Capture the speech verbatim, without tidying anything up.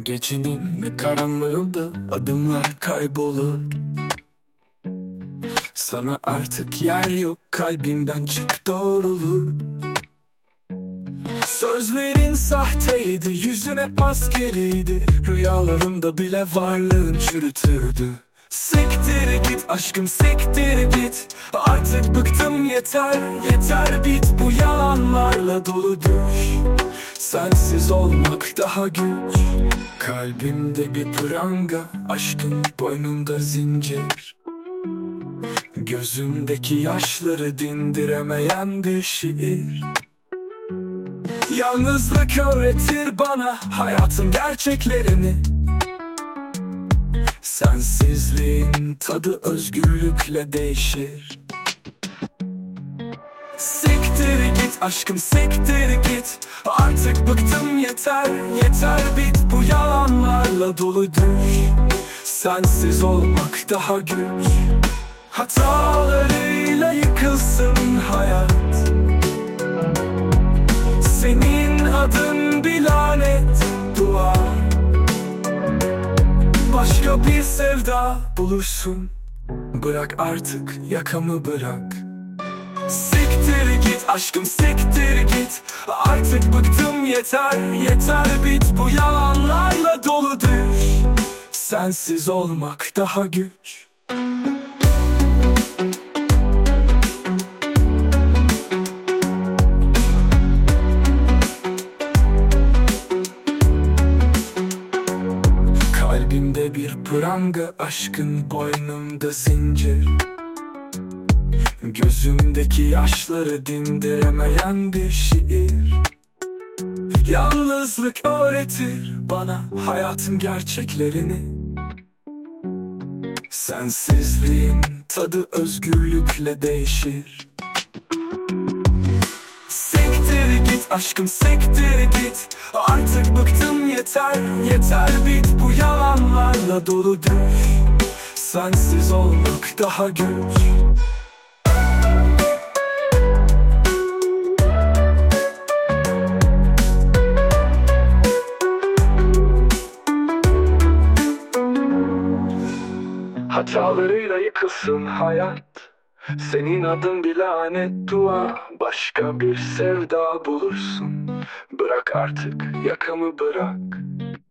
Gecenin karanlığında adımlar kaybolur. Sana artık yer yok, kalbimden çık doğrulur. Sözlerin sahteydi, yüzün hep maskeliydi. Rüyalarımda bile varlığın çürütürdü. Siktir git aşkım, siktir git. Artık bıktım, yeter, yeter bit. Bu yalanlarla dolu düş. Sensiz olmak daha güç. Kalbimde bir pranga, aşkın boynunda zincir. Gözümdeki yaşları dindiremeyen bir şiir. Yalnızlık öğretir bana hayatın gerçeklerini. Sensizliğin tadı özgürlükle değişir. Siktir git aşkım, siktir git. Artık bıktım, yeter, yeter bit. Bu yalanlarla dolu düş. Sensiz olmak daha güç. Hatalarıyla yıkılsın hayat. Senin adın bir lanet dua. Başka bir sevda bulursun. Bırak artık yakamı, bırak. Siktir git aşkım, siktir git. Artık bıktım, yeter, yeter bit. Bu yalanlarla dolu düş. Sensiz olmak daha güç. Kalbimde bir pranga, aşkın boynumda zincir. Gözümdeki yaşları dindiremeyen bir şiir. Yalnızlık öğretir bana hayatın gerçeklerini. Sensizliğin tadı özgürlükle değişir. Siktir git aşkım, siktir git. Artık bıktım, yeter, yeter bit. Bu yalanlarla dolu düş. Sensiz olmak daha güç. Hatalarıyla yıkılsın hayat. Senin adın bir lanet dua. Başka bir sevda bulursun. Bırak artık yakamı, bırak.